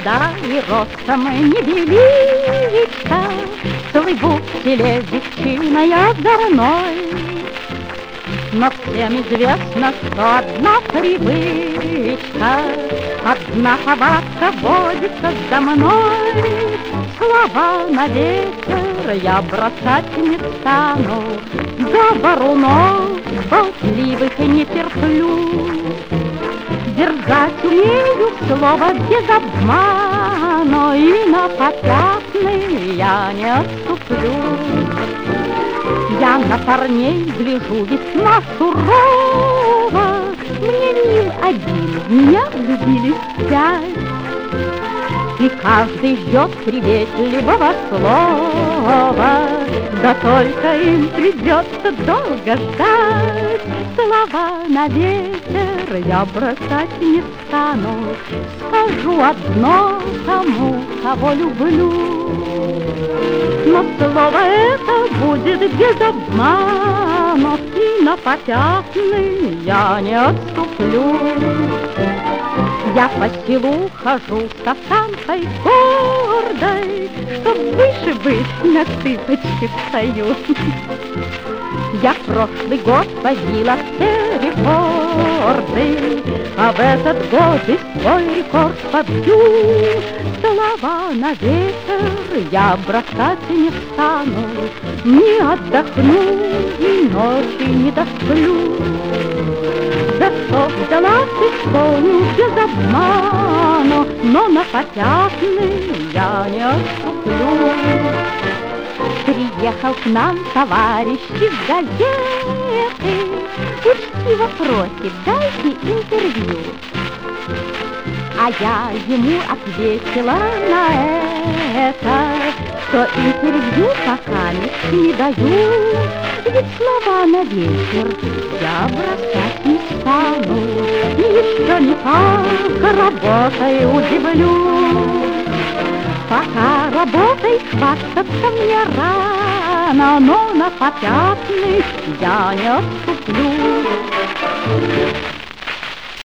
рода и ростом не величка, целый будьте леди чиной озорной. Но всем известно, что одна привычка, одна повадка водится за мной. Слова на ветер я бросать не стану, говорунов болтливых не терплю. Держать умею слово без обмана, и на попятный я не отступлю. Я на парней гляжу весьма сурово, мне мил один, в меня влюбились 5. И каждый ждет приветливого слова, да только им придется долго ждать. Слова на ветер я бросать не стану, скажу одно тому, кого люблю. Но слово это будет без обмана, и на попятный я не отступлю. Я по селу хожу с осанкой гордой, чтоб выше быть на цыпочки встаю. Я прошлый год побила все рекорды, а в этот год и свой рекорд побью. Слова на ветер я бросать не стану, не отдохну и ночи не досплю. За что взялась, исполню без обмана, но на попятный я не отступлю. Приехал к нам товарищ из газеты, учтиво просит, дайте интервью. А я ему ответила на это, что интервью пока не даю. Ведь слова на ветер я бросать не стану, и еще никак работой удивлю. Пока работой хвастаться мне рано, но на попятный я не отступлю.